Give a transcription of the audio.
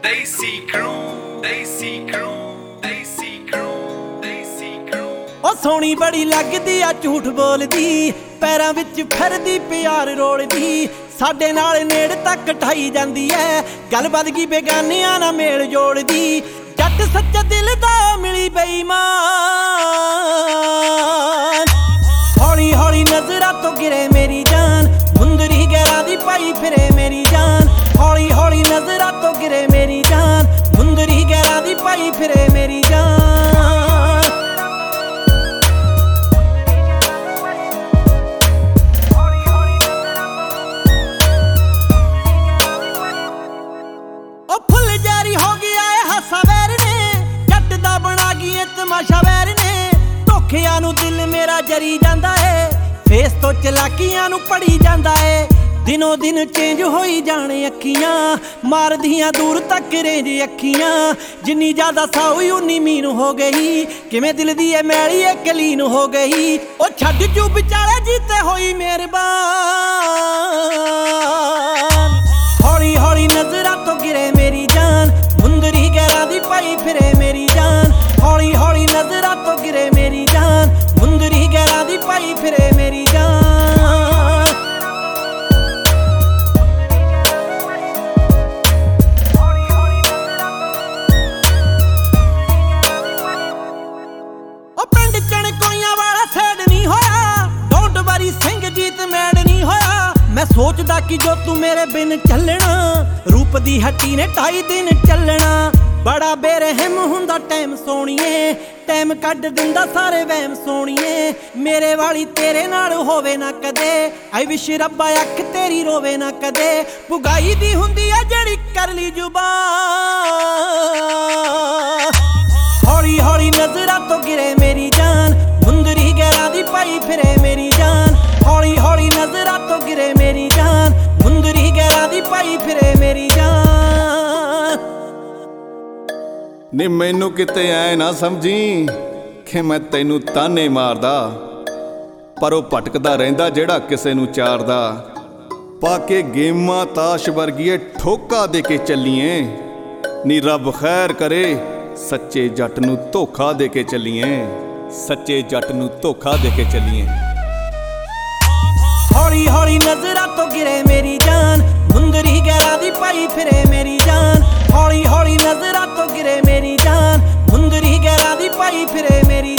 Desi Crew, Desi Crew, Desi Crew, Desi Crew। ओ सोहनी बड़ी लगदी आ झूठ बोलदी, पैरां विच फिरदी प्यार रोलदी, साडे नाल नेड़ तक ढाई जांदी ऐ, गल बद गई बेगानियां ना मेल जोड़दी। जट सच्चा दिल दा मिली बेईमान, हौली हौली नजरां तो गिरे मेरी जान, मुंदरी गैरां दी पाई फिरे मेरी जान। हौली हौली नजरां तो गिरे मेरी जान, मुंदरी गैरां दी पाई फिरे मेरी जान। ओ फुल जारी हो गया है हासा वैर ने, जट दा बना गई तमाशा वैर ने। धोखियां नू दिल मेरा जरी जांदा है, फेस तो चलाकियां नू पड़ी जांदा है। दिनों दिन चेंज होई जाने अखियां, मारदियां दूर तक रेंज अखियां। जिन्नी ज्यादा साउई उन्नी मीन हो गई, किवें दिल दी ए मैली ए कलीन हो गई। ओ छड्ड जू विचाले जीते होई मेहरबान, हौली हौली नजरां तो गिरे मेरी जान, मुंदरी गैरां दी पाई फिरे मेरी जान। हौली हौली नजरां तो गिरे मेरी जान, मुंदरी गैरां दी पाई फिरे मेरी जान। ओ पिंड चणकोइयां वाला सैड नहीं होया, don't worry Singh Jeet mad नहीं होया। मैं सोचदा कि जो तू मेरे बिन चलना, रूप दी हट्टी ने 2.5 दिन चलना। बड़ा बेरहम हुंदा टाइम सोणीए, टाइम कढ दिंदा सारे वहम सोणीए। मेरे वाली तेरे नाल होवे ना कदे, आई विश रब्बा अख तेरी रोवे ना कदे। पुगाई दी हुंदी आ जेड़ी कर ली जुबान, हौली हौली नजरां तो गिरे मेरी जान, मुंदरी गैरां दी पाई फिरे मेरी जान। हौली हौली नजरां तो गिरे मेरी जान, मुंदरी गैरां दी पाई फिरे मेरी जान। नी मैनू किते ऐ ना समझी कि मैं तैनू ताने मारदा, पर ਉਹ ਭਟਕਦਾ ਰਹਿੰਦਾ ਜਿਹੜਾ ਕਿਸੇ ਨੂੰ ਚਾਰਦਾ। ਪਾ ਕੇ ਗੇਮਾਂ ਤਾਸ਼ ਵਰਗੀਏ ਠੋਕਾ ਦੇ ਕੇ ਚੱਲੀਏ, ਨੀ ਰੱਬ ਖੈਰ ਕਰੇ ਸੱਚੇ ਜੱਟ ਨੂੰ ਧੋਖਾ ਦੇ ਕੇ ਚੱਲੀਏ, ਸੱਚੇ ਜੱਟ ਨੂੰ ਧੋਖਾ ਦੇ ਕੇ ਚੱਲੀਏ। हौली हौली नजरां तो गिरे मेरी जान, मुंदरी गैरां दी पाई फिरे मेरी जान। हौली हौली नजरां तो गिरे मेरी जान, मुंदरी गैरां दी पाई फिरे मेरी